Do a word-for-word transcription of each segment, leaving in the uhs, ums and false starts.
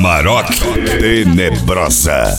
Amarok Tenebrosa.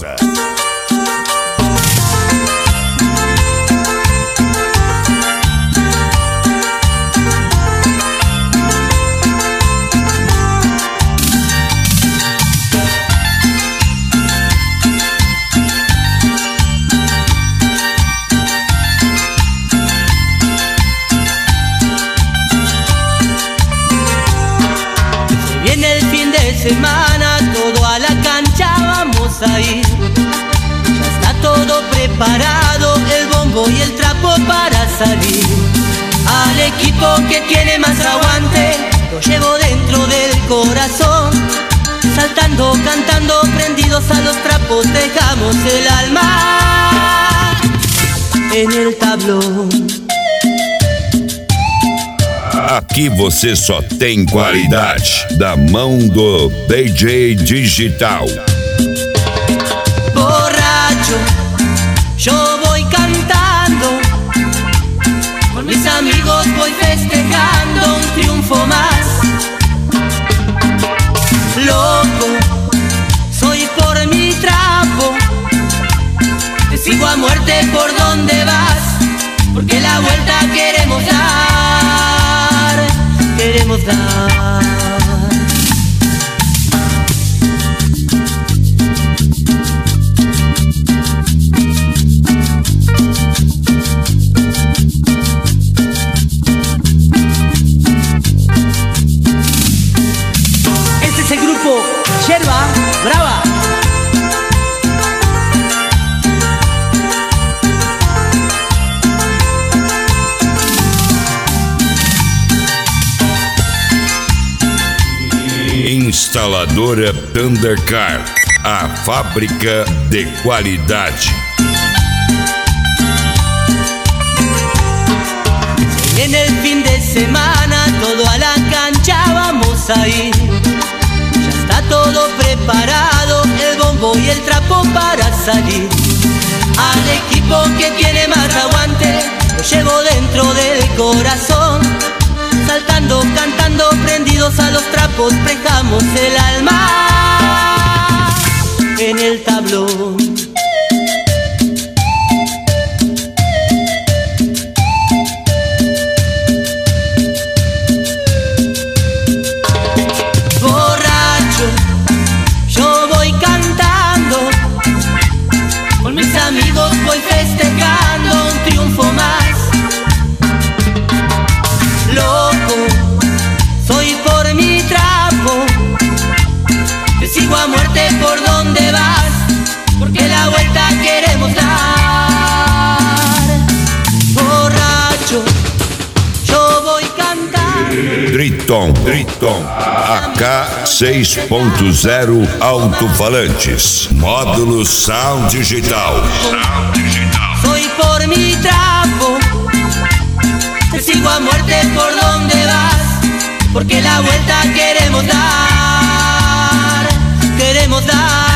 Semana, todo a la cancha vamos a ir. Ya está todo preparado, el bombo y el trapo para salir. Al equipo que tiene más aguante, lo llevo dentro del corazón. Saltando, cantando, prendidos a los trapos, dejamos el alma en el tablón. Aqui você só tem qualidade da mão do D J Digital. Borracho, yo voy cantando, con mis amigos voy festejando un triunfo más. Loco, soy por mi trapo, te sigo a muerte por donde vas, porque la vuelta queremos dar, queremos dar. Este es el grupo Yerba Brava. Instaladora Thundercar, a fábrica de qualidade. En el fin de semana, todo a la cancha vamos a ir. Ya está todo preparado, el bombo y el trapo para salir. Al equipo que tiene más aguante, lo llevo dentro del corazón. Saltando, cantando, prendidos a los trapos, dejamos el alma en el tablón. Borracho, yo voy cantando, con mis amigos voy festejando un triunfo más. Loco, soy por mi trapo, te sigo a muerte por donde vas, porque la vuelta queremos dar. Borracho, yo voy cantando. Triton, Triton, A K seis ponto zero alto-falantes, módulo Sound Digital. Soy por mi trapo, te sigo a muerte por donde vas, porque la vuelta queremos dar, queremos dar.